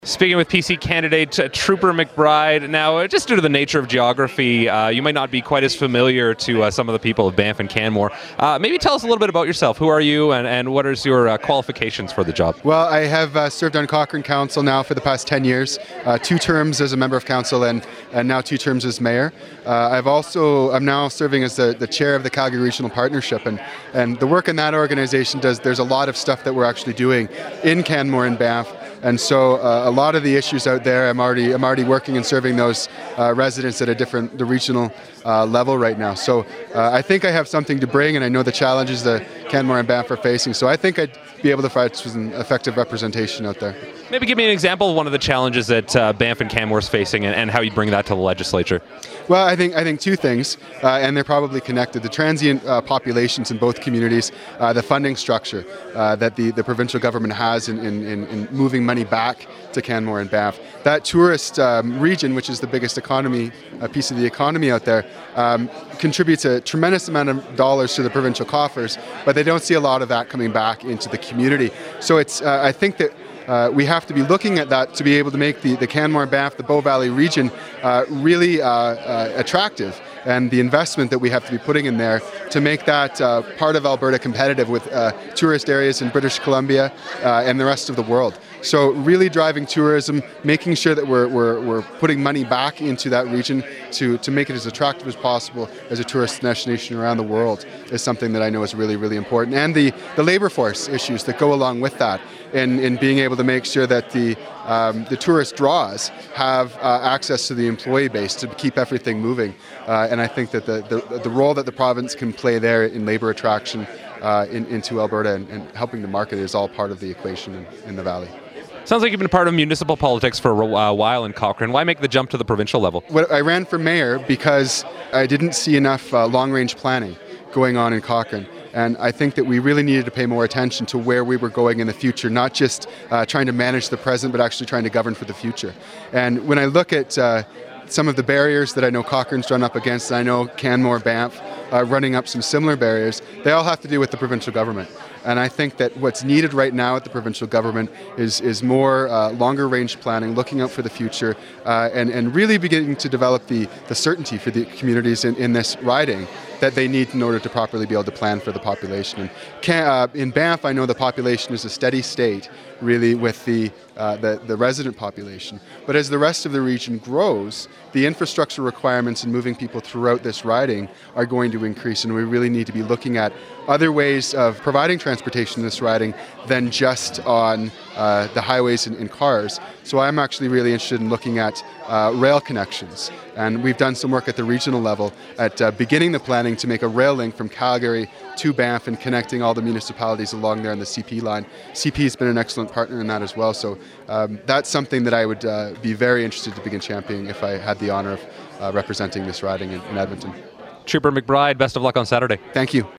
Speaking with PC candidate Trooper McBride. Now, just due to the nature of geography, you might not be quite as familiar to some of the people of Banff and Canmore. Maybe tell us a little bit about yourself. Who are you and what is your qualifications for the job? Well, I have served on Cochrane Council now for the past 10 years, 2 terms as a member of council and now 2 terms as mayor. I'm now serving as the chair of the Calgary Regional Partnership, and the work in that organization there's a lot of stuff that we're actually doing in Canmore and Banff. And so a lot of the issues out there, I'm already working and serving those residents at the regional level right now. So I think I have something to bring, and I know the challenges that Canmore and Banff are facing. So I think I'd be able to fight some effective representation out there. Maybe give me an example of one of the challenges that Banff and Canmore is facing and how you bring that to the legislature. Well, I think 2 things, and they're probably connected. The transient populations in both communities, the funding structure that the provincial government has in moving money back to Canmore and Banff. That tourist region, which is the biggest piece of the economy out there, contributes a tremendous amount of dollars to the provincial coffers, but they don't see a lot of that coming back into the community. So I think that we have to be looking at that to be able to make the Canmore and Banff, the Bow Valley region, really attractive, and the investment that we have to be putting in there to make that part of Alberta competitive with tourist areas in British Columbia and the rest of the world. So really driving tourism, making sure that we're putting money back into that region to make it as attractive as possible as a tourist destination around the world is something that I know is really, really important. And the labor force issues that go along with that in being able to make sure that the tourist draws have access to the employee base to keep everything moving. And I think that the role that the province can play there in labor attraction into Alberta and helping to market is all part of the equation in the Valley. Sounds like you've been part of municipal politics for a while in Cochrane. Why make the jump to the provincial level? I ran for mayor because I didn't see enough long-range planning going on in Cochrane. And I think that we really needed to pay more attention to where we were going in the future, not just trying to manage the present, but actually trying to govern for the future. And when I look at some of the barriers that I know Cochrane's run up against, and I know Canmore, Banff running up some similar barriers, they all have to do with the provincial government. And I think that what's needed right now at the provincial government is more longer range planning, looking out for the future, and really beginning to develop the certainty for the communities in this riding that they need in order to properly be able to plan for the population. And in Banff, I know the population is a steady state, really, with the resident population. But as the rest of the region grows, the infrastructure requirements and moving people throughout this riding are going to increase, and we really need to be looking at other ways of providing transportation in this riding than just on the highways and cars. So I'm actually really interested in looking at rail connections, and we've done some work at the regional level at beginning the planning to make a rail link from Calgary to Banff and connecting all the municipalities along there on the CP line. CP has been an excellent partner in that as well, so that's something that I would be very interested to begin championing if I had the honor of representing this riding in Edmonton. Trooper McBride, best of luck on Saturday. Thank you.